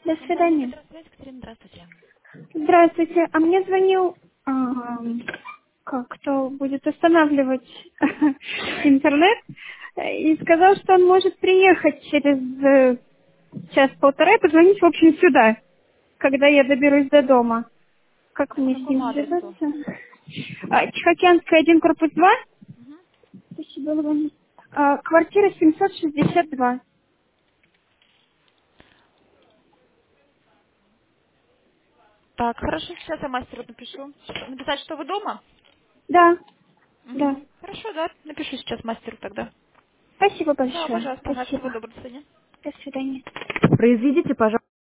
До Компания свидания. Петросвязь, Екатерина, здравствуйте. Здравствуйте. А мне звонил кто будет устанавливать интернет и сказал, что он может приехать через час-полтора и позвонить, в общем, сюда, когда я доберусь до дома. Как По мне с ним какому адресу? связаться? Тихоокеанская, 1, корпус 2. Мгм. Спасибо вам. Квартира 762. Так, хорошо, сейчас я мастеру напишу. Написать, что вы дома? Да, да. Угу. Хорошо, да, напишу сейчас мастеру тогда. Спасибо Да, большое. пожалуйста, ага, всего Спасибо. доброго, до свидания. До свидания. Произведите, пожалуйста.